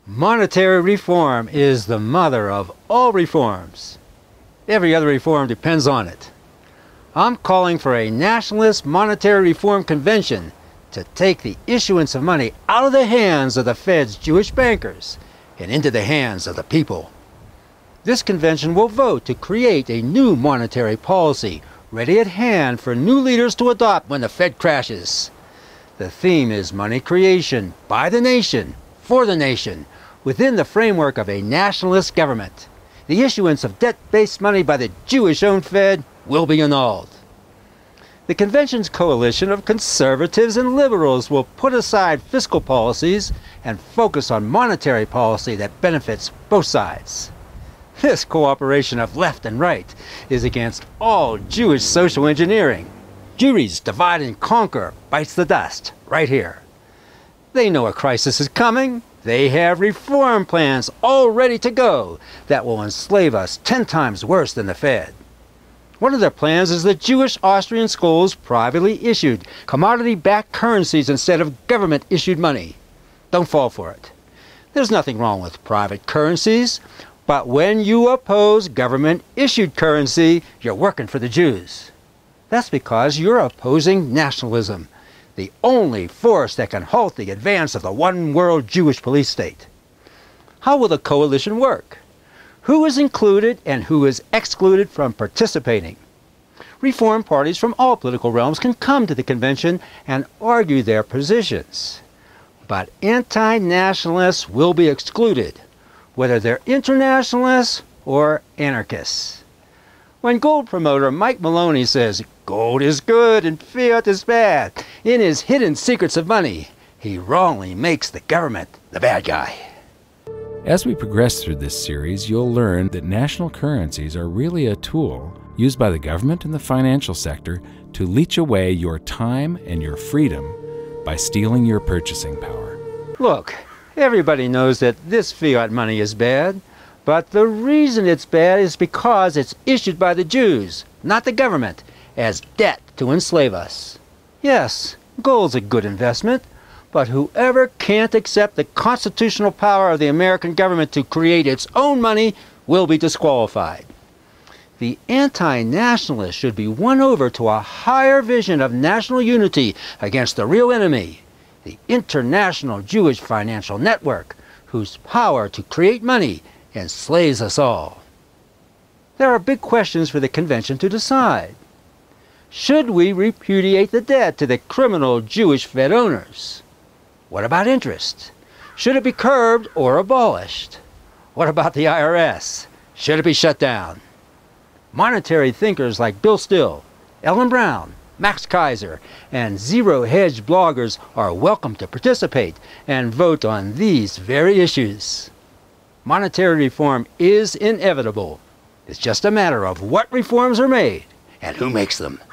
Monetary reform is the mother of all reforms. Every other reform depends on it. I'm calling for a nationalist monetary reform convention to take the issuance of money out of the hands of the Fed's Jewish bankers and into the hands of the people. This convention will vote to create a new monetary policy ready at hand for new leaders to adopt when the Fed crashes. The theme is money creation by the nation, for the nation, within the framework of a nationalist government. The issuance of debt-based money by the Jewish-owned Fed will be annulled. The convention's coalition of conservatives and liberals will put aside fiscal policies and focus on monetary policy that benefits both sides. This cooperation of left and right is against all Jewish social engineering. Jewry's divide and conquer bites the dust right here. They know a crisis is coming. They have reform plans all ready to go that will enslave us 10 times worse than the Fed. One of their plans is the Jewish Austrian schools privately issued commodity-backed currencies instead of government-issued money. Don't fall for it. There's nothing wrong with private currencies, but when you oppose government-issued currency, you're working for the Jews. That's because you're opposing nationalism, the only force that can halt the advance of the one-world Jewish police state. How will the coalition work? Who is included and who is excluded from participating? Reform parties from all political realms can come to the convention and argue their positions. But anti-nationalists will be excluded, whether they're internationalists or anarchists. When gold promoter Mike Maloney says gold is good and fiat is bad in his Hidden Secrets of Money, he wrongly makes the government the bad guy. As we progress through this series, you'll learn that national currencies are really a tool used by the government and the financial sector to leech away your time and your freedom by stealing your purchasing power. Look, everybody knows that this fiat money is bad, but the reason it's bad is because it's issued by the Jews, not the government, as debt to enslave us. Yes, gold's a good investment, but whoever can't accept the constitutional power of the American government to create its own money will be disqualified. The anti-nationalists should be won over to a higher vision of national unity against the real enemy, the international Jewish financial network, whose power to create money enslaves us all. There are big questions for the convention to decide. Should we repudiate the debt to the criminal Jewish Fed owners? What about interest? Should it be curbed or abolished? What about the IRS? Should it be shut down? Monetary thinkers like Bill Still, Ellen Brown, Max Kaiser, and Zero Hedge bloggers are welcome to participate and vote on these very issues. Monetary reform is inevitable. It's just a matter of what reforms are made and who makes them.